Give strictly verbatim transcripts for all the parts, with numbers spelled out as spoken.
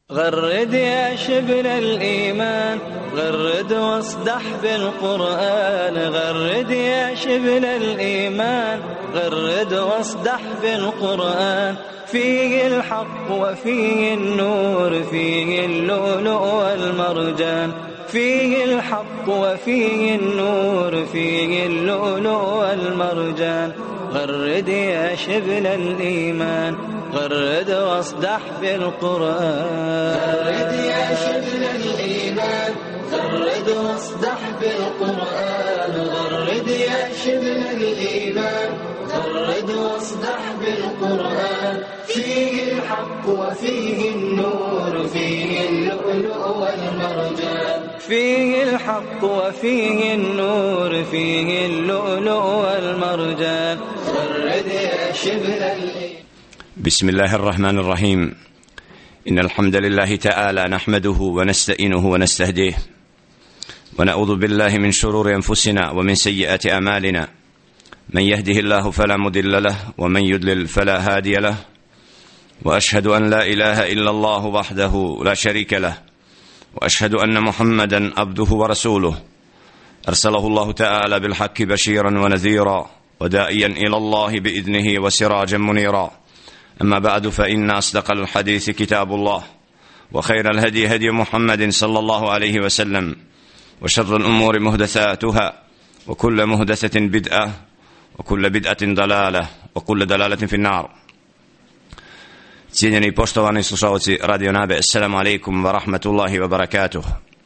غرد يا شبل الإيمان، غرد واصدح بالقرآن. غرد يا شبل الإيمان، غرد واصدح بالقرآن. فيه الحق وفيه النور، فيه اللؤلؤ والمرجان. فيه الحق وفيه النور، فيه اللؤلؤ والمرجان. غرد يا شبل الإيمان، غرد واصدح بالقرآن. غرد يا شبل الإيمان، غرد واصدح بالقرآن. غرد يا شبل الإيمان، غرد واصدح بالقرآن. فيه الحق وفيه النور، فيه اللؤلؤ والمرجان. فيه الحق وفيه النور، فيه اللؤلؤ والمرجان. غرد يا شبل الإيمان. بسم الله الرحمن الرحيم. إن الحمد لله تعالى نحمده ونستعينه ونستهديه، ونعوذ بالله من شرور أنفسنا ومن سيئات أعمالنا. من يهده الله فلا مضل له، ومن يضلل فلا هادي له. وأشهد أن لا إله إلا الله وحده لا شريك له، وأشهد أن محمدا عبده ورسوله، أرسله الله تعالى بالحق بشيرا ونذيرا، وداعيا إلى الله بإذنه وسراجا منيرا. أما بعد، فإن أصدق الحديث كتاب الله، وخير الهدي هدي محمد صلى الله عليه وسلم، وشر الأمور محدثاتها، وكل محدثة بدعة، وكل بدعة ضلالة، وكل ضلالة في النار. Cijenjeni i poštovani slušalci Radio Nabe, assalamu alaikum wa rahmatullahi wa barakatuh.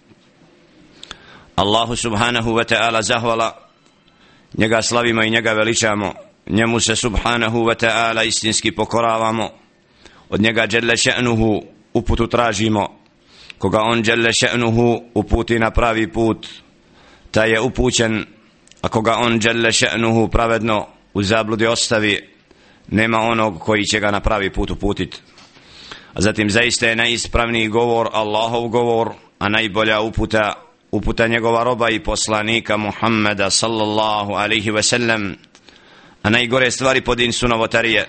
Allahu subhanahu wa ta'ala zahvala, njega slavimo i njega veličamo, njemu se subhanahu wa ta'ala istinski pokoravamo, od njega dželle še'nuhu uputu tražimo. Koga on dželle še'nuhu uputi na pravi put, taj je upućen, a koga on dželle še'nuhu pravedno u zabludi ostavi, nema onog koji će ga na pravi put uputiti. A zatim zaista je najispravniji govor Allahov govor, a najbolja uputa uputa njegova roba i poslanika Muhammeda sallallahu alaihi ve sellem. A najgore stvari po din su novotarije,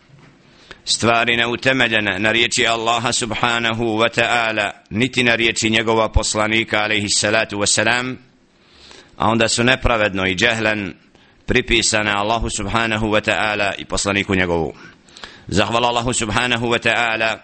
stvari neutemeljene na riječi Allaha subhanahu wa ta'ala, niti na riječi njegova poslanika alaihi salatu wa salam, a onda su nepravedno i džehlen pripisane Allahu subhanahu wa ta'ala i poslaniku njegovu. Zahvala Allahu subhanahu wa ta'ala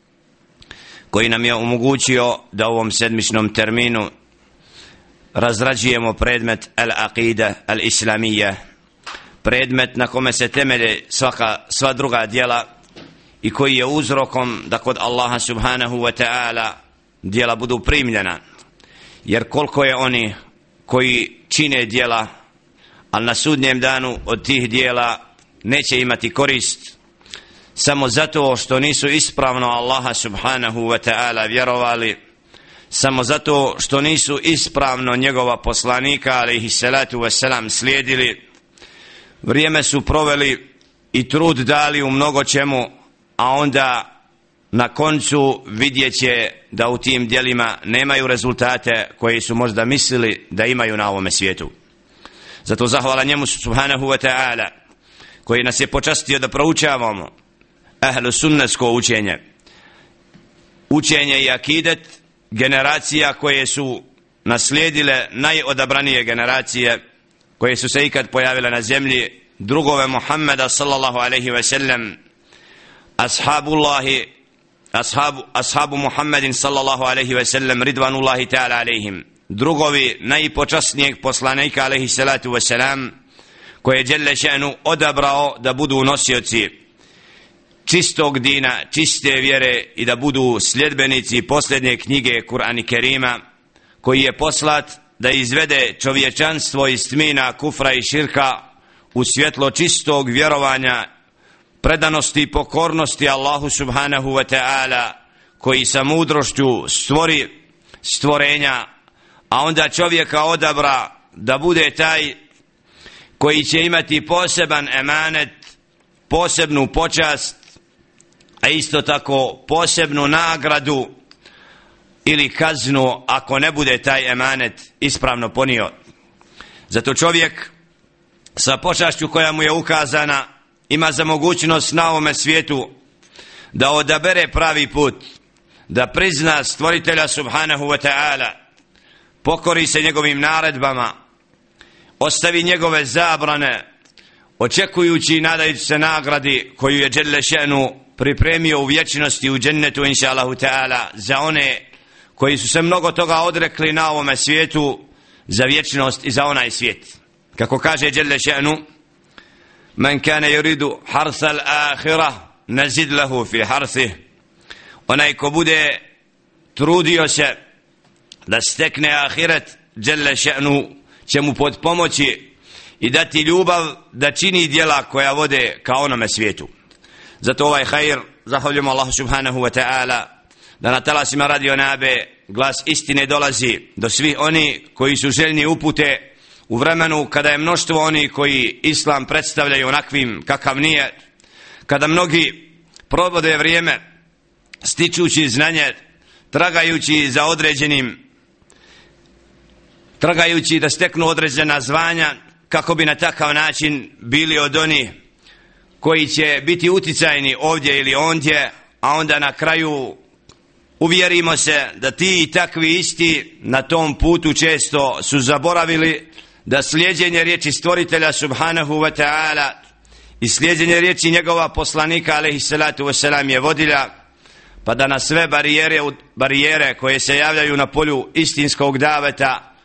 koji nam je omogućio da u ovom sedmičnom terminu razrađujemo predmet al-aqida al-islamija, predmet na kome se temelje svaka, sva druga djela i koji je uzrokom da kod Allaha subhanahu wa ta'ala djela budu primljena. Jer koliko je oni koji čine djela, ali na sudnjem danu od tih dijela neće imati korist samo zato što nisu ispravno Allaha subhanahu wa ta'ala vjerovali, samo zato što nisu ispravno njegova poslanika alaihi salatu wassalam slijedili. Vrijeme su proveli i trud dali u mnogo čemu, a onda na koncu vidjet će da u tim djelima nemaju rezultate koje su možda mislili da imaju na ovome svijetu. Zato zahvala njemu subhanahu wa ta'ala koji nas je počastio da proučavamo ahlu sunnetsko učenje, učenje i akidet generacija koje su naslijedile najodabranije generacije koje su se ikad pojavile na zemlji, drugove Muhammeda sallallahu alaihi wa sallam, ashabullahi ashabu, ashabu Muhammedin sallallahu alaihi wa sallam ridvanullahi ta'ala alaihim, drugovi najpočasnijeg poslanika alaihi salatu wasalam, koje je dželle še'nu odabrao da budu nosioci čistog dina, čiste vjere i da budu sljedbenici posljednje knjige Kur'ana Kerima, koji je poslat da izvede čovječanstvo iz tmina kufra i širka u svjetlo čistog vjerovanja, predanosti i pokornosti Allahu subhanahu wa ta'ala, koji sa mudrošću stvori stvorenja, a onda čovjeka odabra da bude taj koji će imati poseban emanet, posebnu počast, a isto tako posebnu nagradu ili kaznu ako ne bude taj emanet ispravno ponio. Zato čovjek sa počašću koja mu je ukazana ima za mogućnost na ovome svijetu da odabere pravi put, da prizna stvoritelja subhanahu wa ta'ala, pokori se njegovim naredbama, ostavi njegove zabrane, očekujući i nadajući se nagradi koju je dželle še'nu pripremio u vječnosti u džennetu inša Allahu ta'ala za one koji su se mnogo toga odrekli na ovome svijetu za vječnost i za onaj svijet. Kako kaže dželle še'nu: men kana yuridu harsa al-akhirah nazid lahu fi harsih. Onaj ko bude trudio se da stekne ahiret, dželle še'nu će mu potpomoći i dati ljubav da čini djela koja vode ka onome svijetu. Zato ovaj hajr zahvaljujemo Allahu subhanahu wa ta'ala da na talasima Radio Nabe glas istine dolazi do svih oni koji su željni upute u vremenu kada je mnoštvo oni koji islam predstavljaju onakvim kakav nije, kada mnogi provode vrijeme stičući znanje, tragajući za određenim, tragajući da steknu određena zvanja kako bi na takav način bili od onih koji će biti uticajni ovdje ili ondje, a onda na kraju uvjerimo se da ti i takvi isti na tom putu često su zaboravili da slijeđenje riječi stvoritelja subhanahu wa ta'ala i slijeđenje riječi njegova poslanika alejhi salatu vesselam je vodilja, pa da na sve barijere, barijere koje se javljaju na polju istinskog daveta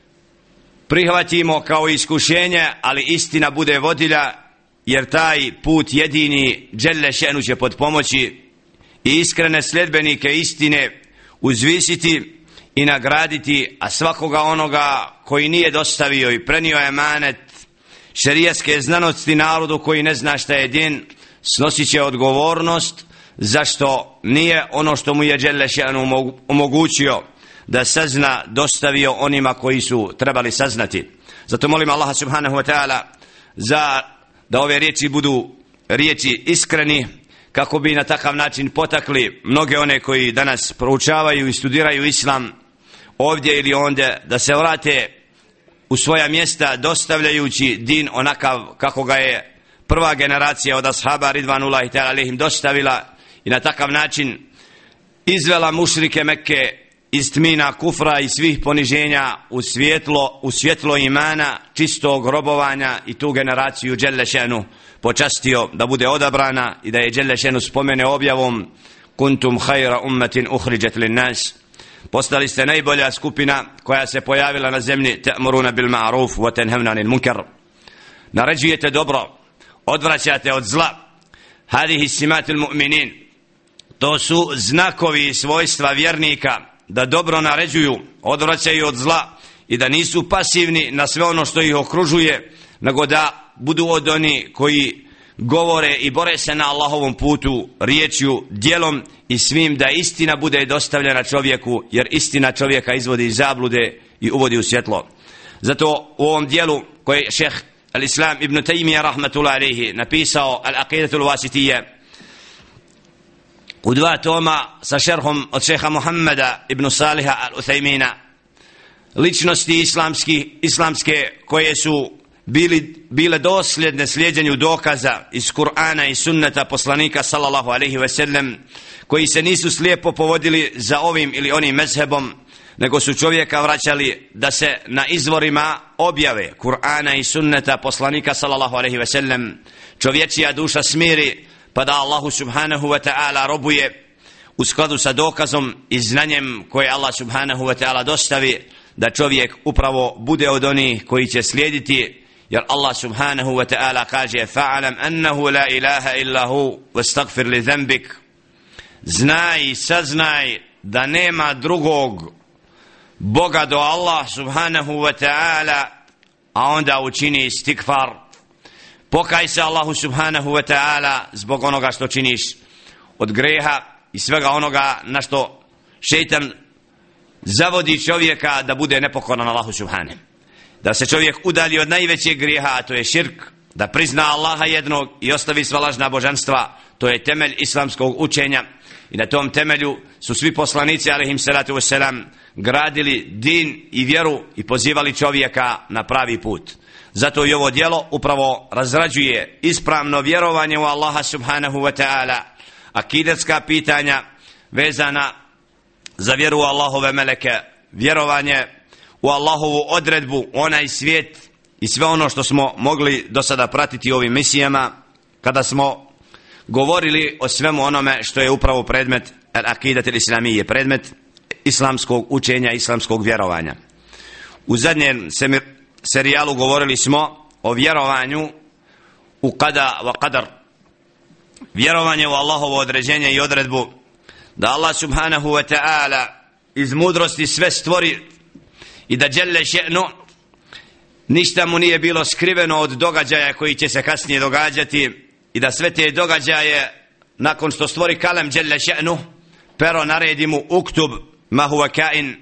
prihvatimo kao iskušenje, ali istina bude vodilja, jer taj put jedini dželle še'nu će potpomoći i iskrene sljedbenike istine uzvisiti i nagraditi, a svakoga onoga koji nije dostavio i prenio emanet šerijatske znanosti narodu koji ne zna šta je din, snosit će odgovornost zašto nije ono što mu je dželle še'nu omogućio da sazna dostavio onima koji su trebali saznati. Zato molim Allaha subhanahu wa ta'ala za da ove riječi budu riječi iskreni, kako bi na takav način potakli mnoge one koji danas proučavaju i studiraju islam ovdje ili ondje, da se vrate u svoja mjesta dostavljajući din onakav kako ga je prva generacija od ashaba ridvanullahi ta'ala alejhim dostavila i na takav način izvela mušrike Mekke iz tmina kufra i svih poniženja u svjetlo, u svjetlo imana, čistog robovanja, i tu generaciju dželle še'nu počastio da bude odabrana i da je dželle še'nu spomene objavom kuntum khayra ummatin ukhrijat lin-nas. Postali ste najbolja skupina koja se pojavila na zemlji, ta'muruna bil ma'ruf wa tanhavna 'anil munkar. Naređujete dobro, odvraćate od zla. Hadihi simatul mu'minin, to su znakovi i svojstva vjernika, da dobro naređuju, odvraćaju od zla i da nisu pasivni na sve ono što ih okružuje, nego da budu od oni koji govore i bore se na Allahovom putu riječju, djelom i svim, da istina bude dostavljena čovjeku, jer istina čovjeka izvodi iz zablude i uvodi u svjetlo. Zato u ovom dijelu koji je šejh al-Islam ibn Taymiyyah rahmatullahi alejhi napisao Al-Aqidatul Wasitiyya u dva toma sa šerhom od šeha Muhammeda ibn Saliha al-Uthejmina, ličnosti islamski, islamske koje su bili, bile dosljedne slijedjenju dokaza iz Kur'ana i sunneta poslanika sallallahu alaihi ve sellem, koji se nisu slijepo povodili za ovim ili onim mezhebom, nego su čovjeka vraćali da se na izvorima objave Kur'ana i sunneta poslanika sallallahu alaihi ve sellem čovječija duša smiri, pa da Allahu subhanahu wa ta'ala robuje u skladu sa dokazom i znanjem koje Allah subhanahu wa ta'ala dostavi, da čovjek upravo bude od onih koji će slijediti, jer Allah subhanahu wa ta'ala kaže fa'alam annahu la ilaha illa hu wastaghfir li dhanbik. Znaj i saznaj da nema drugog Boga do Allah subhanahu wa ta'ala, a onda učini istikfar. Pokaj se Allahu subhanahu wa ta'ala zbog onoga što činiš od greha i svega onoga na što šejtan zavodi čovjeka da bude nepokoran Allahu subhanahu. Da se čovjek udalji od najvećeg grijeha, a to je širk, da prizna Allaha jednog i ostavi sva lažna božanstva, to je temelj islamskog učenja. I na tom temelju su svi poslanici alejhim salatu vesselam gradili din i vjeru i pozivali čovjeka na pravi put. Zato i ovo djelo upravo razrađuje ispravno vjerovanje u Allaha subhanahu wa ta'ala, akidetska pitanja vezana za vjeru u Allahove meleke, vjerovanje u Allahovu odredbu, onaj svijet i sve ono što smo mogli do sada pratiti u ovim misijama, kada smo govorili o svemu onome što je upravo predmet al-akidat al-islamije, predmet islamskog učenja, islamskog vjerovanja. U zadnjem serijalu govorili smo o vjerovanju u qada wa qadar, vjerovanje u Allahovo određenje i odredbu, da Allah subhanahu wa ta'ala iz mudrosti sve stvori i da dželle še'nu ništa mu nije bilo skriveno od događaja koji će se kasnije događati i da sve te događaje nakon što stvori kalem dželle še'nu, pero naredi mu uktub ma huwa kain,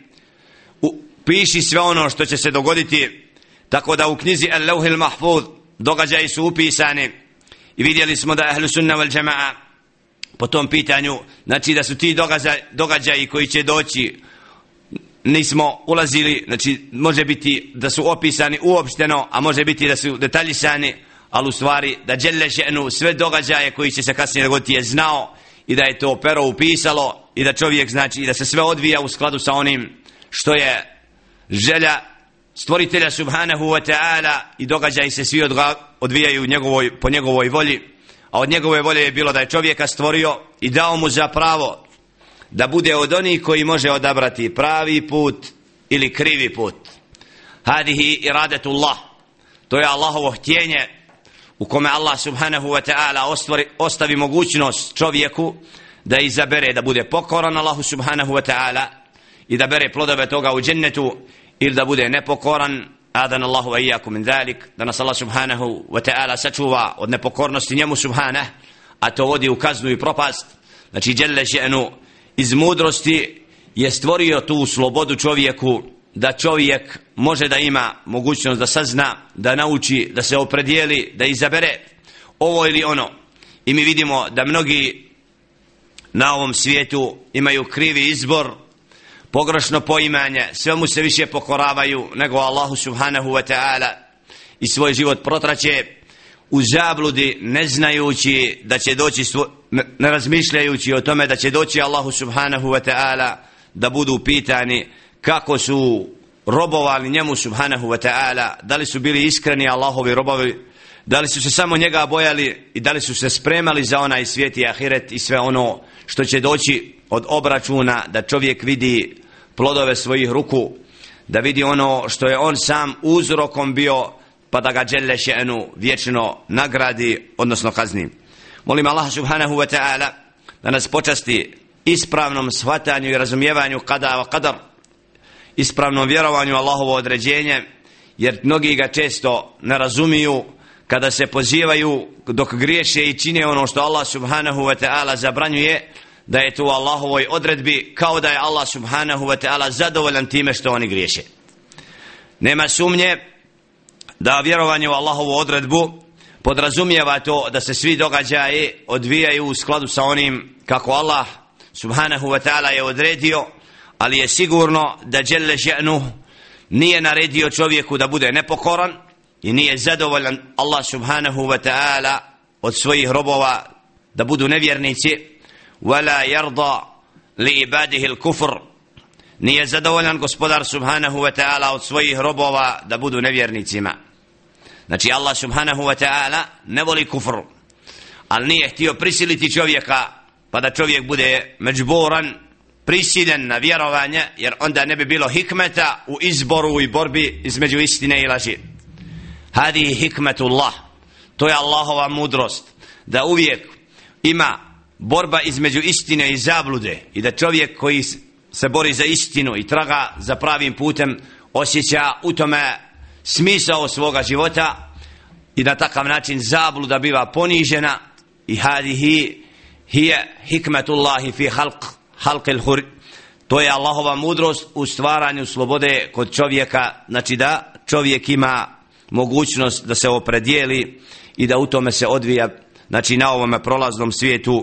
piši sve ono što će se dogoditi, tako da u knjizi al-lawhil mahfuz događaji su upisani. I vidjeli smo da ahlu sunna wal džema'a po tom pitanju, znači da su ti događaji, događaji koji će doći, nismo ulazili, znači može biti da su opisani uopšteno, a može biti da su detaljisani, ali u stvari da dželle še'nu sve događaje koji će se kasnije dogoditi je znao i da je to pero upisalo i da čovjek, znači da se sve odvija u skladu sa onim što je želja stvoritelja subhanahu wa ta'ala i događaji se svi odvijaju njegovoj, po njegovoj volji, a od njegove volje je bilo da je čovjeka stvorio i dao mu za pravo da bude od onih koji može odabrati pravi put ili krivi put. Hadihi iradetullah, to je Allahovo htjenje u kome Allah subhanahu wa ta'ala ostvari, ostavi mogućnost čovjeku da izabere da bude pokoran Allahu subhanahu wa ta'ala i da bere plodove toga u džennetu, ili da bude nepokoran, adan Allahu wa iyyakum min zalik, da nas Allah subhanahu wa ta'ala sačuva od nepokornosti njemu subhanah, a to vodi u kaznu i propast. Znači dželle še'nu iz mudrosti je stvorio tu slobodu čovjeku, da čovjek može da ima mogućnost da sazna, da nauči, da se opredijeli, da izabere ovo ili ono. I mi vidimo da mnogi na ovom svijetu imaju krivi izbor, pogrešno poimanje, sve mu se više pokoravaju nego Allahu subhanahu wa ta'ala i svoj život protraće u zabludi, ne znajući da će doći, ne razmišljajući o tome da će doći Allahu subhanahu wa ta'ala da budu pitani kako su robovali njemu subhanahu wa ta'ala, da li su bili iskreni Allahovi robovi, da li su se samo njega bojali i da li su se spremali za onaj svijet i ahiret i sve ono što će doći od obračuna, da čovjek vidi plodove svojih ruku, da vidi ono što je on sam uzrokom bio, pa da ga dželle še'nu vječno nagradi, odnosno kazni. Molim Allah subhanahu wa ta'ala da nas počasti ispravnom shvatanju i razumijevanju qada wa qadar, ispravnom vjerovanju Allahovo određenje, jer mnogi ga često ne razumiju kada se pozivaju dok griješe i čine ono što Allah subhanahu wa ta'ala zabranjuje, da je to u Allahovoj odredbi, kao da je Allah subhanahu wa ta'ala zadovoljan time što oni griješe. Nema sumnje da vjerovanje u Allahovu odredbu podrazumijeva to da se svi događaji odvijaju u skladu sa onim kako Allah subhanahu wa ta'ala je odredio, ali je sigurno da dželle še'nu nije naredio čovjeku da bude nepokoran i nije zadovoljan Allah subhanahu wa ta'ala od svojih robova da budu nevjernici. Wala yarda li ibadihi al-kufr, nije zadovoljan gospodar subhanahu wa ta'ala od svojih robova da budu nevjernicima. Znači Allah subhanahu wa ta'ala ne voli kufr, ali nije htio prisiliti čovjeka pa da čovjek bude međburan, prisiljen na vjerovanje, jer onda ne bi bilo hikmeta u izboru i borbi između istine i laži. Hadi hikmetullah, to je Allahova mudrost, da uvijek ima borba između istine i zablude i da čovjek koji se bori za istinu i traga za pravim putem osjeća u tome smisao svoga života i na takav način zabluda biva ponižena. I hadihi hije hikmetullahi fi halq halqil hur, to je Allahova mudrost u stvaranju slobode kod čovjeka, znači da čovjek ima mogućnost da se opredijeli i da u tome se odvija, znači na ovome prolaznom svijetu.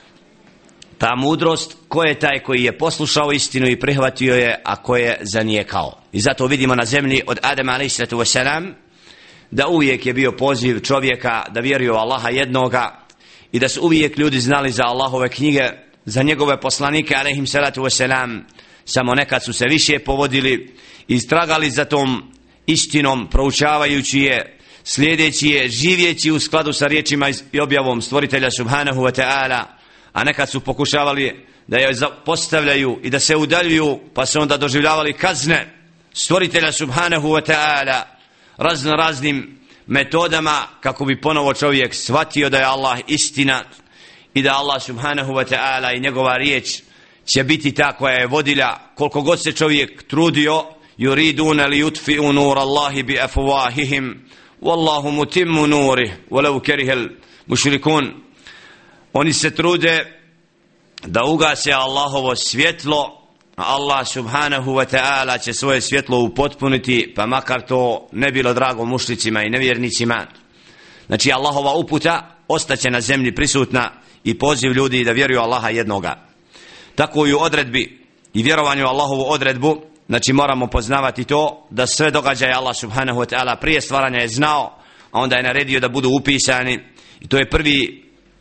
Ta mudrost, ko je taj koji je poslušao istinu i prihvatio je, a ko je zanijekao. I zato vidimo na zemlji od Adama alejhi salatu vesselam da uvijek je bio poziv čovjeka da vjeruje u Allaha jednoga i da su uvijek ljudi znali za Allahove knjige, za njegove poslanike alejhim salatu vesselam, samo nekad su se više povodili i istragali za tom istinom, proučavajući je, slijedeći je, živjeći u skladu sa riječima i objavom stvoritelja subhanahu wa ta'ala, a nekad su pokušavali da je postavljaju i da se udaljuju, pa su onda doživljavali kazne stvoritelja subhanahu wa ta'ala razno raznim metodama kako bi ponovo čovjek shvatio da je Allah istina i da Allah subhanahu wa ta'ala i njegova riječ će biti ta koja je vodilja koliko god se čovjek trudio. Yuriduna li yutfi'u nur Allahi bi afwahihim wallahu mutimmu nurih walau karihal mushrikun. Oni se trude da ugase Allahovo svjetlo, a Allah subhanahu wa ta'ala će svoje svjetlo upotpuniti, pa makar to ne bilo drago mušricima i nevjernicima. Znači Allahova uputa ostaće na zemlji prisutna i poziv ljudi da vjeruju Allaha jednoga. Tako i u odredbi i vjerovanju u Allahovu odredbu, znači moramo poznavati to da sve događaje Allah subhanahu wa ta'ala prije stvaranja je znao, a onda je naredio da budu upisani, i to je prvi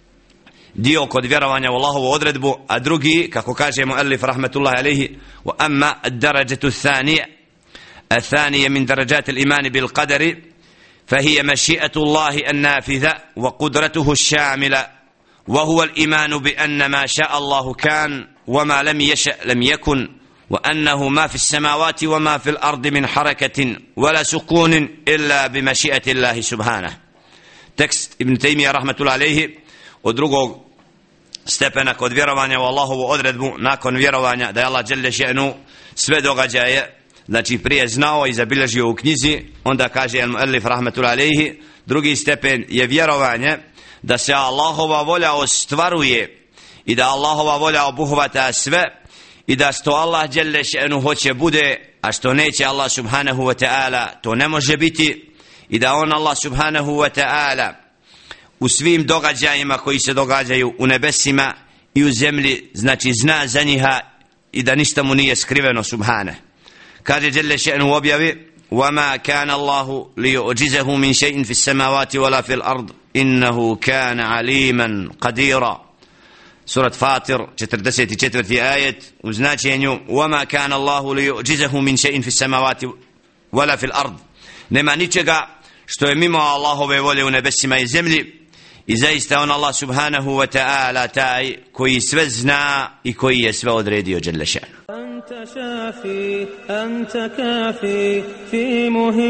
dio kod vjerovanja u Allahovu odredbu. A drugi, kako kaže muallif rahmetullahi alejhi, wa amma ad-darajatu ath-thaniya ath-thaniya min darajat al-iman bil qadari fa hiya mashi'atu Allahi an-nafidha wa qudratuhu ash-shamila wa huwa al-iman bi anna ma sha'a Allahu kan wa ma lam yasha' lam yakun wa annahu ma fi as-samawati wa ma fi al-ardi min harakatin wa la sukunin illa bi mashi'ati Allahi subhanahu. Tekst Ibn Taymija rahmetullahi alejhi od drugog stepena kod vjerovanja u Allahovu odredbu, nakon vjerovanja da je Allah dželle še'nu sve događaje znači prije znao i zabilježio u knjizi, onda kaže al-muallif rahmetullahi alejhi, drugi stepen je vjerovanje da se Allahova volja ostvaruje i da Allahova volja obuhvata sve i da što Allah dželle še'nu hoće bude, a što neće Allah subhanahu wa ta'ala to ne može biti, i da on Allah subhanahu wa ta'ala u svim događajima koji se događaju u nebesima i u zemlji znači zna za njiha i da ništa mu nije skriveno subhane. Kaže dželle še'nu u objavi: وَمَا كَانَ اللَّهُ لِيُعْجِزَهُ مِنْ شَيْءٍ فِي السَّمَاوَاتِ وَلَا فِي الْأَرْضِ إِنَّهُ كَانَ عَلِيمًا قَدِيرًا. Surat Fatir, četrdeset četvrti ajet, u značenju وَمَا كَانَ اللَّهُ لِيُعْجِزَهُ مِنْ شَيْءٍ فِي السَّمَاوَاتِ وَلَا فِي الْأَرْضِ. Nema ničega što je mimo Allahove volje u nebesima i zemlji, i zaista on Allah subhanahu wa ta'ala taj koji sve zna i koji je sve odredio dželle še'nu. أنت شافي أنت كافي في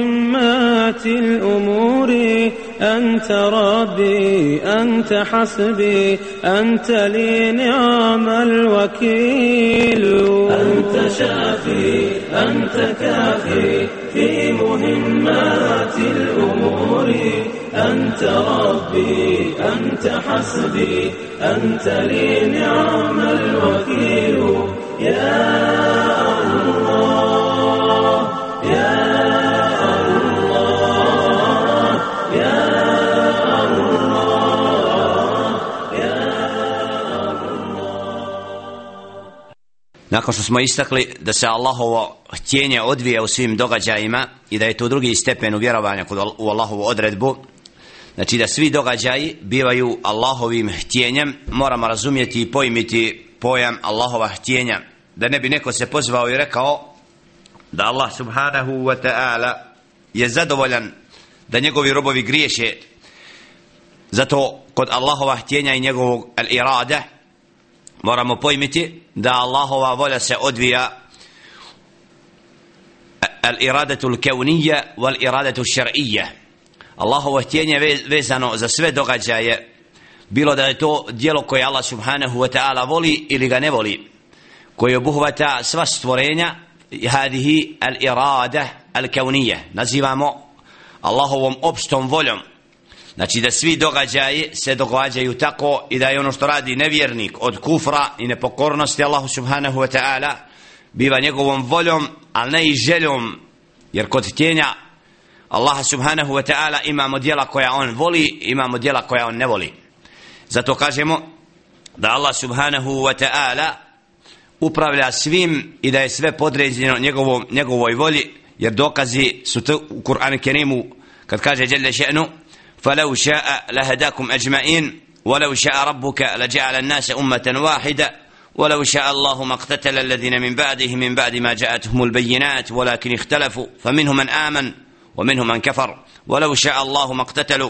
مهمات الأمور أنت ربي أنت حسبي أنت لي نعم الوكيل. أنت شافي أنت كافي في مهمات الأمور أنت ربي أنت حسبي أنت لي نعم الوكيل. يا الله يا الله يا الله يا الله. Nakon što smo istakli da se Allahovo htjenje odvija u svim događajima i da je to drugi stepen u vjerovanju u Allahovu odredbu, znači da svi događaji bivaju Allahovim htjenjem, moramo razumjeti i pojmiti pojam Allahova htjenja, da ne bi neko se pozvao i rekao da Allah subhanahu wa ta'ala je zadovoljan da njegovi robovi griješe. Zato kod Allahova htjenja i njegovog al-irada moramo pojmiti da Allahova volja se odvija al-iradatu al-kawniyya wal-iradatu al-shar'iyya. Allahovo htjenje vezano za sve događaje, bilo da je to djelo koje Allah subhanahu wa ta'ala voli ili ga ne voli, koje obuhvata sva stvorenja, hadihi al-irada al-kawniyya nazivamo Allahovom opštom voljom. Znači da svi događaji se događaju tako i da je ono što radi nevjernik od kufra i nepokornosti Allahu subhanahu wa ta'ala biva njegovom voljom, ali ne i željom, jer kod htjenja Allaha subhanahu wa ta'ala imamo djela koja on voli, imamo djela koja on ne voli. Zato kažemo da Allah subhanahu wa ta'ala upravlja svim i da je sve podređeno njegovom, njegovoj volji, jer dokazi su to u Kur'anu Kerimu kad kaže dželle še'nu: فَلَوْ شَاءَ لَهَدَاكُمْ أَجْمَعِينَ وَلَوْ شَاءَ رَبُّكَ لَجَعَلَ النَّاسَ أُمَّةً وَاحِدَةً ولو شاء الله ما اقتتل الذين من بعده من بعد ما جاءتهم البينات ولكن اختلفوا فمنهم من آمن ومنهم من كفر ولو شاء الله ما اقتتلوا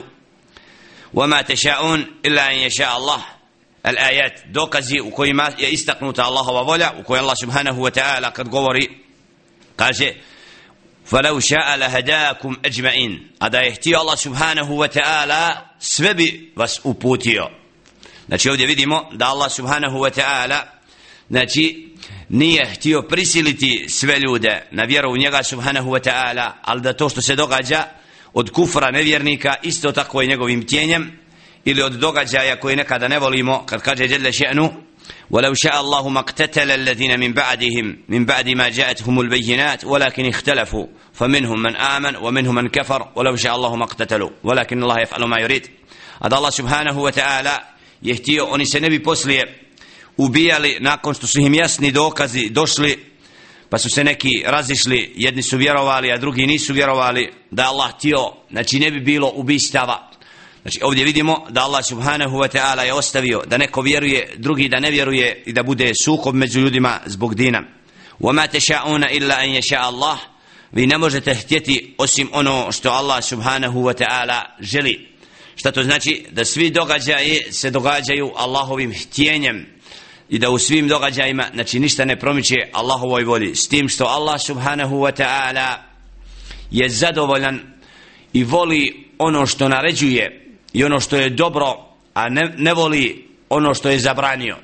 وما تشاءون إلا أن يشاء الله. الآيات dokazi u kojima je istaknuta Allahova volja, u kojoj Allah subhanahu wa ta'ala kad govori kaže فَلَوْ شَاءَ لَهَدَاكُمْ أَجْمَئِينَ, a da je htio Allah subhanahu wa ta'ala sve bi vas uputio. Znači ovdje vidimo da Allah subhanahu wa ta'ala znači nije htio prisiliti sve ljude na vjeru u njega subhanahu wa ta'ala, ali da to što se događa od kufra nevjernika isto tako je njegovim htjenjem, ili od događaja koje nekada ne volimo kad kaže jalla še'nu ولو شاء الله ما اقتتل الذين من بعدهم من بعد ما جاءتهم البينات ولكن اختلفوا فمنهم من آمن ومنهم من كفر ولو شاء الله ما اقتتلوا ولكن الله يفعل ما يريد. هذا الله سبحانه وتعالى يهتيو oni se ne bi poslije ubijali nakon što su im jasni dokazi došli, pa su se neki razišli, jedni su vjerovali a drugi nisu vjerovali, da Allah htio znači ne bi bilo ubistava. Znači ovdje vidimo da Allah subhanahu wa ta'ala je ostavio da neko vjeruje, drugi da ne vjeruje i da bude sukob među ljudima zbog dina. وَمَا تَشَاءُونَ إِلَّا أَنْ يَشَاءَ اللَّهُ, vi ne možete htjeti osim ono što Allah subhanahu wa ta'ala želi. Šta to znači? Da svi događaji se događaju Allahovim htjenjem i da u svim događajima znači ništa ne promiče Allahovoj volji, s tim što Allah subhanahu wa ta'ala je zadovoljan i voli ono što naređuje i ono što je dobro, a ne, ne voli ono što je zabranio.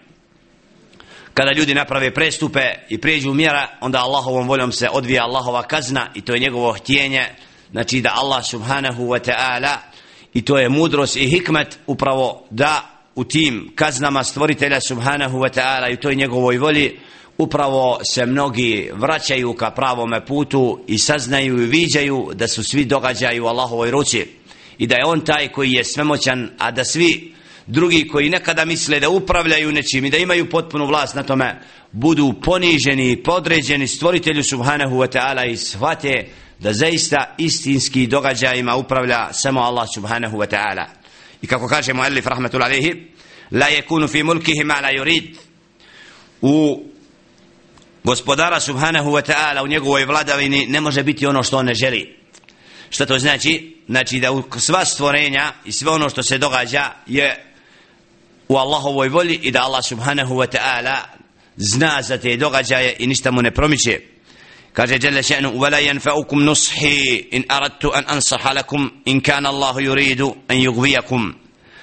Kada ljudi naprave prestupe i prijeđu mjera, onda Allahovom voljom se odvija Allahova kazna i to je njegovo htjenje. Znači da Allah subhanahu wa ta'ala, i to je mudrost i hikmet upravo da u tim kaznama stvoritelja subhanahu wa ta'ala i to je njegovoj volji upravo se mnogi vraćaju ka pravome putu i saznaju i viđaju da su svi događaji u Allahovoj ruci i da je on taj koji je svemoćan, a da svi drugi koji nekada misle da upravljaju nečim i da imaju potpunu vlast na tome budu poniženi i podređeni stvoritelju subhanahu wa ta'ala i shvate da zaista istinski događajima upravlja samo Allah subhanahu wa ta'ala. I kako kaže muallif rahmetul alejhi, la yakunu fi mulkihi ma la yurid, u gospodara subhanahu wa ta'ala u njegovoj vladavini ne može biti ono što on ne želi. Šta to znači? Znači da sva stvorenja i sve ono što se događa je u Allahovoj volji i da Allah subhanahu wa ta'ala zna za te događaje i ništa mu ne promiče. kaže jalla še'nu وَلَا يَنْفَعُكُمْ نُصْحِي إِنْ أَرَدْتُ أَنْ أَنْصَحَ لَكُمْ إِنْ كَانَ اللَّهُ يُرِيدُ أَنْ يُغْوِيَكُمْ.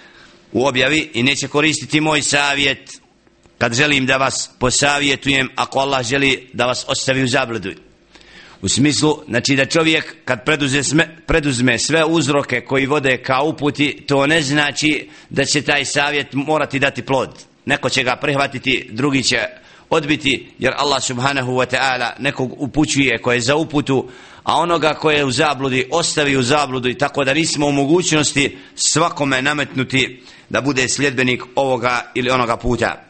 U objavi, i neće koristiti moj savjet kad želim da vas posavjetujem ako Allah želi da vas ostavi u zabludu. U smislu, znači da čovjek kad preduzme, preduzme sve uzroke koji vode ka uputi, to ne znači da će taj savjet morati dati plod. Neko će ga prihvatiti, drugi će odbiti, jer Allah subhanahu wa ta'ala nekog upućuje koje je za uputu, a onoga koje je u zabludi ostavi u zabludu, i tako da nismo u mogućnosti svakome nametnuti da bude sljedbenik ovoga ili onoga puta.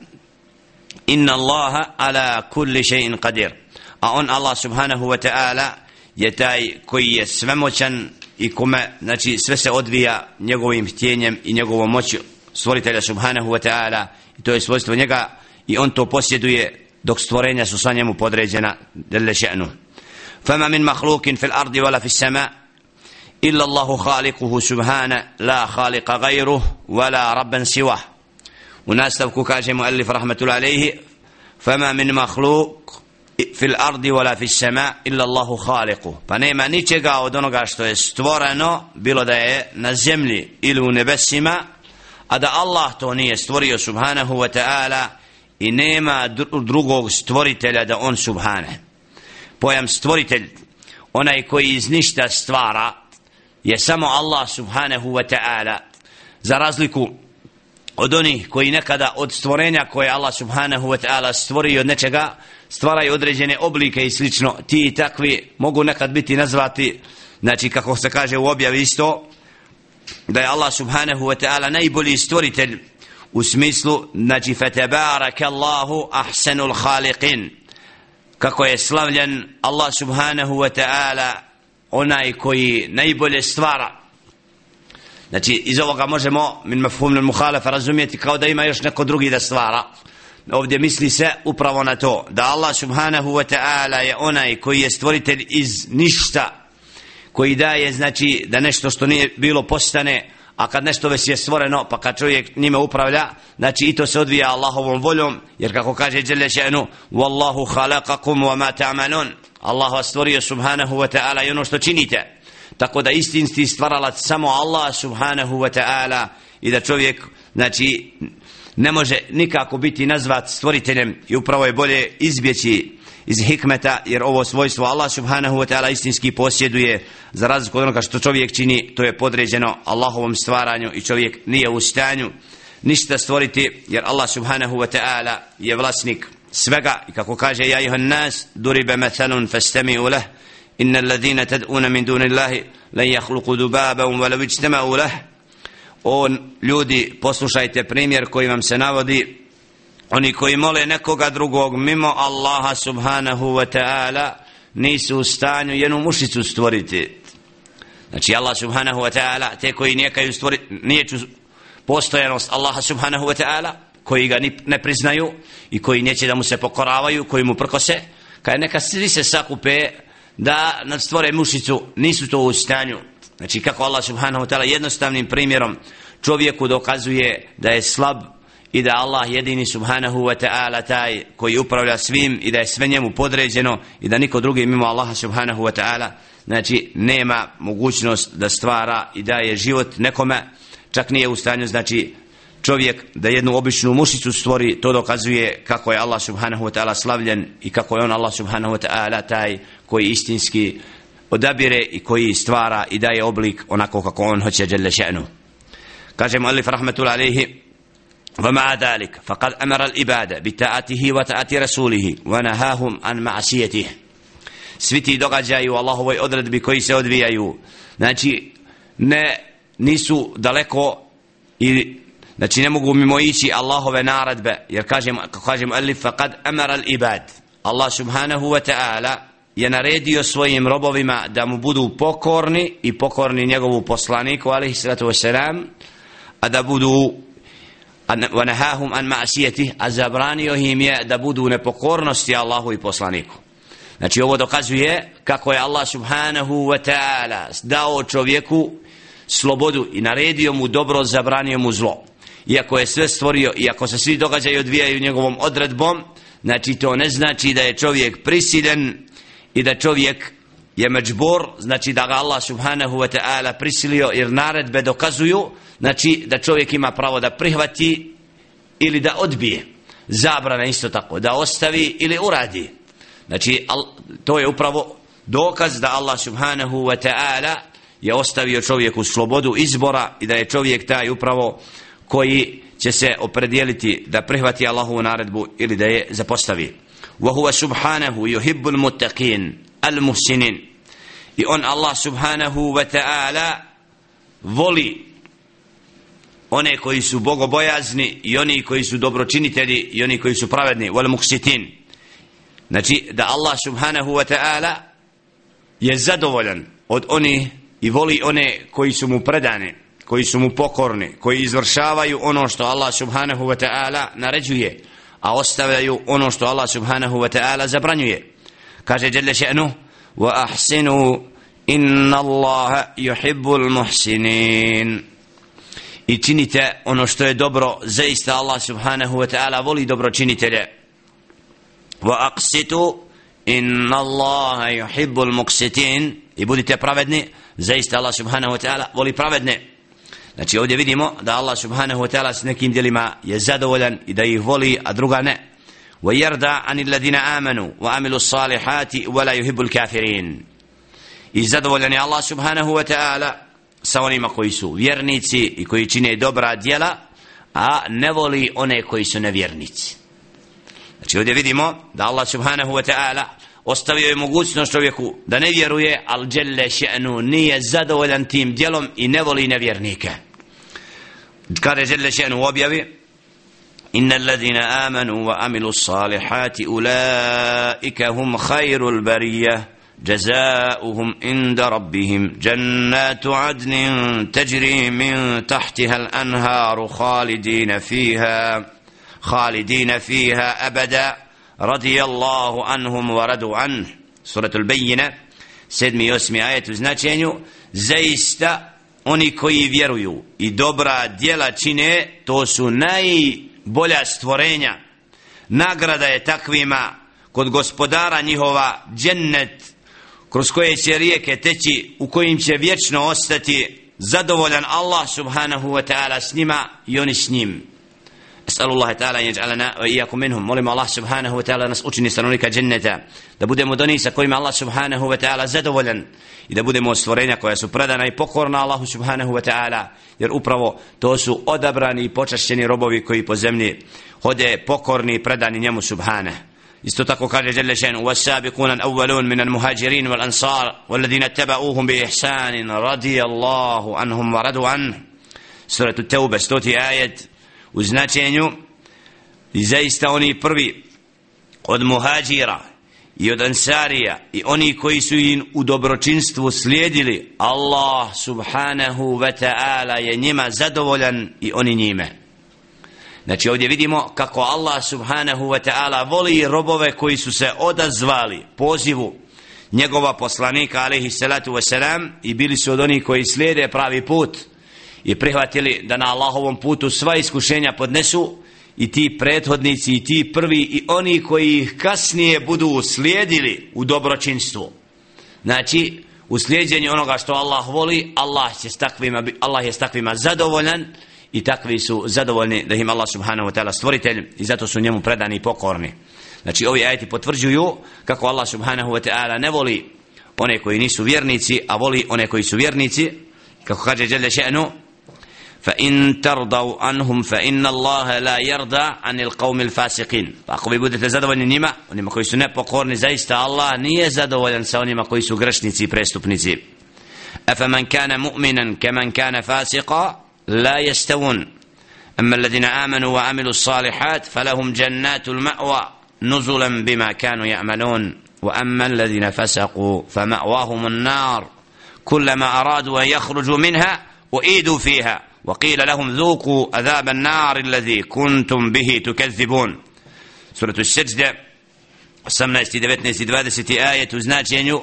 Inna Allaha ala kulli shay'in qadir, a on Allah subhanahu wa ta'ala je taj koji je svemoćan i kome znači sve se odvija njegovim htjenjem i njegovom moću stvoritelja subhanahu wa ta'ala, i to je svojstvo njega i on to posjeduje dok stvorenja su sa njemu podređena jalla še'nu. Fama min makhluqin fil ardi wala fis sama illa Allahu khaliquhu subhana la khaliqa ghayruhu wala rabban siwah. U nastavku kaže muallif rahmetul alejhi fama min makhluq fil ardi wala fis sama illa Allahu khaliquhu, pa nema ničega od onoga što je stvoreno, bilo da je na zemlji ili u nebesima, a da Allah to nije stvorio subhanahu wa ta'ala, i nema drugog stvoritelja da on subhane. Pojam stvoritelj, onaj koji iz ništa stvara, je samo Allah subhanahu wa ta'ala, za razliku od onih koji nekada od stvorenja koje Allah subhanahu wa ta'ala stvori od nečega stvaraju određene oblike i slično. Ti i takvi mogu nekad biti nazvati, znači kako se kaže u objavi isto, da je Allah subhanahu wa ta'ala najbolji stvoritelj, u smislu, znači fatabaarakallahu ahsanul khaliqin, kako je slavljen Allah subhanahu wa ta'ala, onaj koji najbolje stvara. Znači iz ovoga možemo min mafhumul mukhalafa razumjeti kao da ima još neko drugi da stvara. ovdje misli se upravo na to da Allah subhanahu wa ta'ala je onaj koji je stvoritelj iz ništa, koji daje, znači, da nešto što nije bilo postane, a kad nešto već je stvoreno, pa kad čovjek njime upravlja, znači i to se odvija Allahovom voljom, jer kako kaže dželle še'nu, wallahu khalaqakum wa ma ta'malun, Allah vas stvorio subhanahu wa ta'ala i ono što činite. Tako da istinski stvaralac samo Allah subhanahu wa ta'ala, i da čovjek, znači, ne može nikako biti nazvat stvoriteljem, i upravo je bolje izbjeći iz hikmeta, jer ovo svojstvo Allah subhanahu wa ta'ala istinski posjeduje, za razliku od onoga što čovjek čini, to je podređeno Allahovom stvaranju i čovjek nije u stanju ništa stvoriti, jer Allah subhanahu wa ta'ala je vlasnik svega. I kako kaže ja ayuhan nas duriba mathalun fastami'u lah innal ladina tad'una min dunillahi lan yakhluqu dubaban wa law ijtama'u lah. O ljudi, poslušajte primjer koji vam se navodi, oni koji mole nekoga drugog mimo Allaha subhanahu wa ta'ala nisu u stanju jednu mušicu stvoriti. Znači Allah subhanahu wa ta'ala, te koji nijekaju stvoriti, nijeću postojanost Allaha subhanahu wa ta'ala, koji ga ne priznaju i koji neće da mu se pokoravaju, koji mu prkose, kada neka svi se sakupe da nadstvore mušicu, nisu to u stanju. Znači kako Allah subhanahu wa ta'ala jednostavnim primjerom čovjeku dokazuje da je slab i da Allah jedini subhanahu wa ta'ala taj koji upravlja svim i da je sve njemu podređeno i da niko drugi mimo Allaha subhanahu wa ta'ala, znači, nema mogućnost da stvara i daje život nekome, čak nije u stanju, znači, čovjek da jednu običnu mušicu stvori. To dokazuje kako je Allah subhanahu wa ta'ala slavljen i kako je on Allah subhanahu wa ta'ala taj koji istinski odabire i koji stvara i daje oblik onako kako on hoće dželle še'nu. Kaže muallif rahmetullahi alejhi: ومع ذلك فقد أمر العباد بطاعته وطاعة رسوله ونهاهم عن معصيته. Svi ti događaju u Allahovoj odredbi koji se odvijaju, znači ne nisu daleko i znači ne mogu mimo ići Allahove naredbe, jer kažem, kako kažem alif, faqad amara al-ibad, Allah subhanahu wa ta'ala je naredio svojim robovima da mu budu pokorni i pokorni njegovu poslaniku alejhi salatu vesselam, a da budu وَنَهَاهُمْ عَنْ مَعْصِيَتِهِ, a zabranio im je da budu u nepokornosti Allahu i poslaniku. Znači ovo dokazuje kako je Allah subhanahu wa ta'ala dao čovjeku slobodu i naredio mu dobro, zabranio mu zlo. Iako je sve stvorio, iako se svi događaji odvijaju njegovom odredbom, znači to ne znači da je čovjek prisiljen i da čovjek je međbor, znači da ga Allah subhanahu wa ta'ala prisilio, jer naredbe dokazuju, znači da čovjek ima pravo da prihvati ili da odbije. Zabrana isto tako, da ostavi ili uradi. Znači to je upravo dokaz da Allah subhanahu wa ta'ala je ostavio čovjeku slobodu izbora i da je čovjek taj upravo koji će se opredijeliti da prihvati Allahovu naredbu ili da je zapostavi. Wa huwa subhanahu yuhibbul muttaqin al-muhsinin. I on Allah subhanahu wa ta'ala voli one koji su bogobojazni i oni koji su dobročinitelji i oni koji su pravedni, wal muqsitin. Znači da Allah subhanahu wa ta'ala je zadovoljan od onih i voli one koji su mu predani, koji su mu pokorni, koji izvršavaju ono što Allah subhanahu wa ta'ala naređuje, a ostavljaju ono što Allah subhanahu wa ta'ala zabranjuje. Kaže dželle še'nu: wa ahsinu inna Allaha yuhibbul muhsinin. I činite ono što je dobro, zaista Allah subhanahu wa ta'ala voli dobročinitelje. Wa aqsitu inna Allaha yuhibbul muqsitin. I budite pravedni, zaista Allah subhanahu wa ta'ala voli pravedne. Znači ovdje vidimo da Allah subhanahu wa ta'ala s nekim djelima je zadovoljan i da ih voli, a druga ne. وَيَرْدَى عَنِ الَّذِينَ آمَنُوا وَعَمِلُوا الصَّالِحَاتِ وَلَا يُحِبُّ الْكَافِرِينَ. I zadovoljan je Allah subhanahu wa ta'ala sa onima koji su vjernici i koji čine dobra djela, a ne voli one koji su nevjernici. Znači ovdje vidimo da Allah subhanahu wa ta'ala ostavio je mogućnost čovjeku da ne vjeruje, al dželle še'nu nije zadovoljan tim djelom i ne voli nevjernike. Kaže dželle še'nu u objavi: إن الذين آمنوا وعملوا الصالحات أولئك هم خير البرية جزاؤهم عند ربهم جنات عدن تجري من تحتها الأنهار خالدين فيها خالدين فيها أبدا رضي الله عنهم ورضوا عنه. Sura Al-Bayyina, sedmi i osmi ajet u značenju, zaista oni koji vjeruju i dobra djela čine, to su najbolja stvorenja. Nagrada je takvima kod gospodara njihova džennet, kroz koje će rijeke teći, u kojim će vječno ostati, zadovoljan Allah subhanahu wa ta'ala s njima i oni s njim. As'alullaha ta'ala yaj'alana wa iyyakum minhum. Molimo Allah subhanahu wa ta'ala nas učini stanovnika dženneta, da budemo od onih sa kojima Allah subhanahu wa ta'ala zadovoljan i da budemo od stvorenja koja su predana i pokorna Allahu subhanahu wa ta'ala, jer upravo to su odabrani i počašćeni robovi koji po zemlji hode pokorni i predani njemu subhanahu. Isto tako kaže Jalla šanu: "Was-sabiquna al-awwalun min al-muhajirin wal-ansar wal-ladina ittaba'uhum bi ihsanin radijallahu anhum wa radu anhu." Sura At-Tauba, stoti ajet u značenju, i zaista oni prvi od muhađira i od ansarija i oni koji su im u dobročinstvu slijedili, Allah subhanahu wa ta'ala je njima zadovoljan i oni njime. Znači ovdje vidimo kako Allah subhanahu wa ta'ala voli robove koji su se odazvali pozivu njegova poslanika alejhi salatu vesselam i bili su od onih koji slijede pravi put i prihvatili da na Allahovom putu sva iskušenja podnesu, i ti prethodnici i ti prvi i oni koji ih kasnije budu slijedili u dobročinstvu. Znači u slijedjenju onoga što Allah voli, Allah je s takvima, Allah je s takvima zadovoljan i takvi su zadovoljni da im Allah subhanahu wa ta'ala stvoritelj i zato su njemu predani i pokorni. Znači ovi ajeti potvrđuju kako Allah subhanahu wa ta'ala ne voli one koji nisu vjernici, a voli one koji su vjernici, kako kaže Jalla šanu: فَإِن تَرْضَوْا عَنْهُمْ فَإِنَّ اللَّهَ لَا يَرْضَى عَنِ الْقَوْمِ الْفَاسِقِينَ. Pa ako vi budete zadovoljni njima, onima koji su nepokorni, zaista Allah nije zadovoljan sa onima koji su grešnici i prestupnici. أَفَمَنْ كَانَ مُؤْمِنًا كَمَنْ كَانَ فَاسِقًا لَا يَسْتَوُونَ أَمَّا الَّذِينَ آمَنُوا وَعَمِلُوا الصَّالِحَاتِ فَلَهُمْ جَنَّاتُ الْمَأْوَى نُزُلًا بِمَا كَانُوا يَعْمَلُونَ وَأَمَّا الَّذِينَ فَسَقُوا فَمَأْوَاهُمُ النَّارُ كُلَّمَا أَرَادُوا أَن يَخْرُجُوا مِنْهَا أُعِيدُوا فِيهَا وقيل لهم ذوقوا عذاب النار الذي كنتم به تكذبون. Sura As-Sajda, osamnaesti, devetnaesti, dvadeseti ajet u značenju: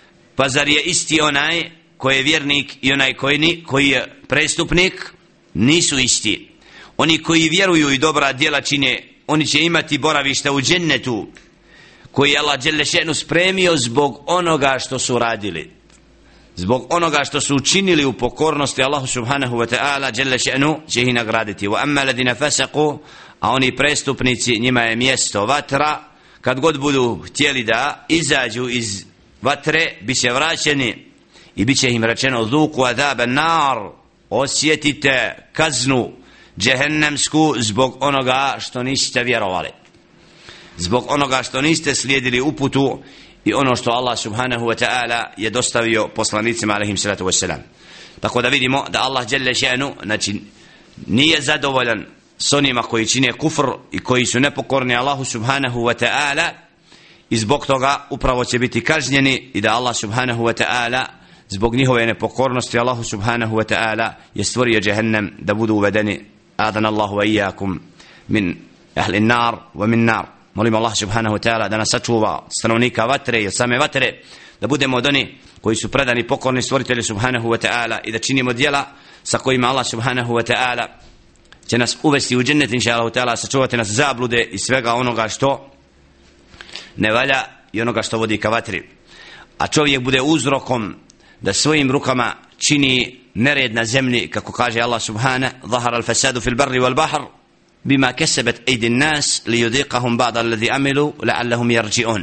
pa zar je isti onaj koji je vjernik i onaj koji, ni, koji je prestupnik? Nisu isti. Oni koji vjeruju i dobra djela čine, oni će imati boravište u džennetu koji je Allah dželle šanu spremio zbog onoga što su radili, zbog onoga što su učinili u pokornosti Allahu subhanahu wa ta'ala dželle šanu će ih nagraditi. Wa amma ladina fasaqu, a oni prestupnici, njima je mjesto vatra, kad god budu htjeli da izađu iz vatre bit će vraćeni i bit će im rečeno: zuku azab an-nar, osjetite kaznu džehennemsku zbog onoga što niste vjerovali, zbog onoga što niste slijedili uputu i ono što Allah subhanahu wa ta'ala je dostavio poslanicima alejhim salatu vesselam. Tako da vidimo da Allah dželle šanu, znači, nije zadovoljan s onima koji čine kufr i koji su nepokorni Allahu subhanahu wa ta'ala, i zbog toga upravo će biti kažnjeni, i da Allah subhanahu wa ta'ala zbog njihove nepokornosti Allahu subhanahu wa ta'ala je stvorio džehennem da budu uvedeni, adana Allahu wa iyyakum, min ahli nar wa min nar. Molimo Allah subhanahu wa ta'ala da nas sačuva stanovnika vatre i same vatre, da budemo od oni koji su predani pokorni stvoritelju subhanahu wa ta'ala i da činimo djela sa kojima Allah subhanahu wa ta'ala će nas uvesti u džennet inša Allah ta'ala, sačuvati nas zablude i svega onoga što ne valja i onoga što vodi ka vatri. A čovjek bude uzrokom da svojim rukama čini nered na zemlji, kako kaže Allah subhanahu: zahara al-fasadu fil barri wal bahr bima kasabat aydi an-nas liyudhiqahum ba'da alladhi amilu la'allahum yarji'un.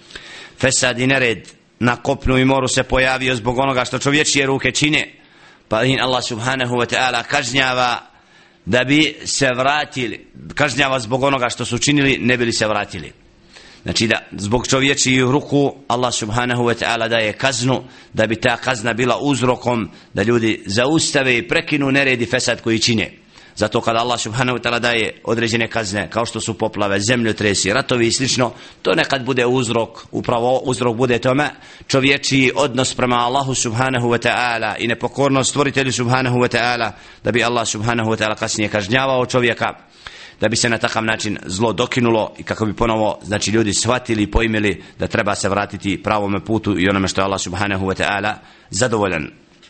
Fasad i nered na kopnu i moru se pojavio zbog onoga što čovječije ruke čine, pa in Allah subhanahu wa ta'ala kažnjava da bi se vratili, kažnjava zbog onoga što su činili, ne bi li se vratili. Znači da zbog čovječijih ruku Allah subhanahu wa ta'ala daje kaznu, da bi ta kazna bila uzrokom da ljudi zaustave i prekinu nered i fesad koji čine. Zato kada Allah subhanahu wa ta'ala daje određene kazne, kao što su poplave, zemljotresi, ratovi i slično, to nekad bude uzrok, upravo uzrok bude tome čovječiji odnos prema Allahu subhanahu wa ta'ala i nepokornost stvoritelju subhanahu wa ta'ala, da bi Allah subhanahu wa ta'ala kasnije kažnjavao čovjeka. da bi se na takav način zlo dokinulo i kako bi ponovo znači ljudi shvatili i pojmili da treba se vratiti pravome putu i onome što je Allah subhanahu wa ta'ala zadovoljan.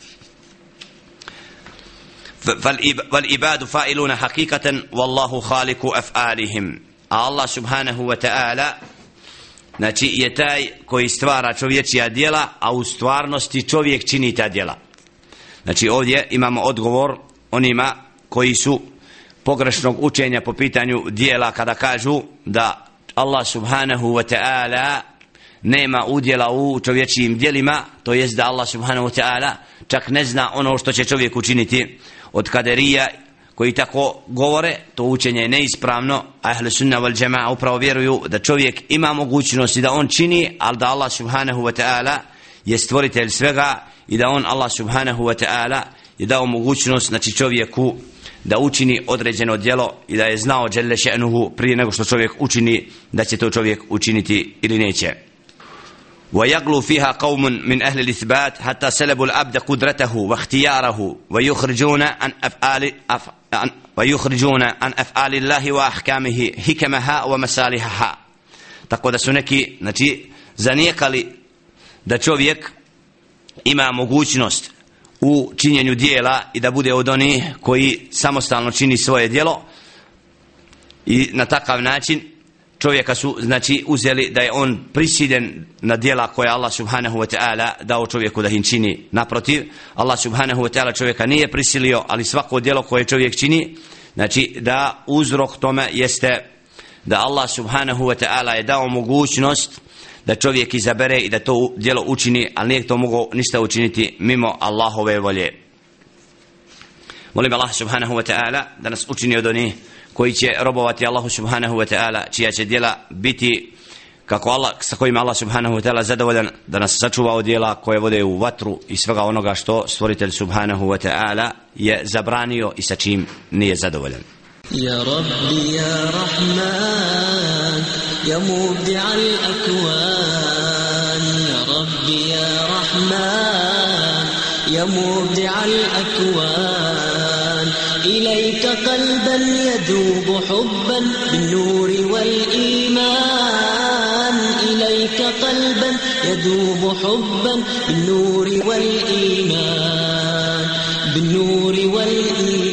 والعباد فاعلون حقيقة والله خالق أفعالهم. Allah subhanahu wa ta'ala znači je taj koji stvara čovječija djela, a u stvarnosti čovjek čini ta djela. Znači ovdje imamo odgovor onima koji su pogrešnog učenja po pitanju djela kada kažu da Allah subhanahu wa ta'ala nema udjela u čovječijim djelima, to jest da Allah subhanahu wa ta'ala čak ne zna ono što će čovjek učiniti. Od kaderija koji tako govore, to učenje je neispravno. Ahli sunna wal jamaa upravo vjeruju da čovjek ima mogućnost i da on čini, ali da Allah subhanahu wa ta'ala je stvoritelj svega i da on Allah subhanahu wa ta'ala je dao mogućnost znači čovjeku da učini određeno djelo i da je znao dželle še'nuhu prije nego što čovjek učini da će to čovjek učiniti ili neće. ويغلو فيها قوم من أهل الإثبات حتى سلبوا العبد قدرته واختياره ويخرجون عن أفعال أف... عن... ويخرجون عن أفعال الله وأحكامه حكمها ومصالحها. tako da su neki znači zanijekali da čovjek ima mogućnost u činjenju djela i da bude od onih koji samostalno čini svoje djelo i na takav način čovjeka su znači uzeli da je on prisiljen na djela koje Allah subhanahu wa ta'ala dao čovjeku da ih čini. Naprotiv, Allah subhanahu wa ta'ala čovjeka nije prisilio, ali svako djelo koje čovjek čini, znači da uzrok tome jeste da Allah subhanahu wa ta'ala je dao mogućnost da čovjek izabere i da to djelo učini, ali nije to mogao ništa učiniti mimo Allahove volje. Molim Allah subhanahu wa ta'ala da nas učini od onih koji će robovati Allahu subhanahu wa ta'ala, čija će djela biti kako Allah, sa kojima Allah subhanahu wa ta'ala zadovoljan, da nas sačuva od djela koje vode u vatru i svega onoga što stvoritelj subhanahu wa ta'ala je zabranio i sa čim nije zadovoljan. يا ربي يا رحمن يا مبدع الأكوان يا ربي يا رحمن يا مبدع الأكوان إليك قلبا يذوب حبا بالنور والإيمان إليك قلبا يذوب حبا بالنور والإيمان بالنور والإيمان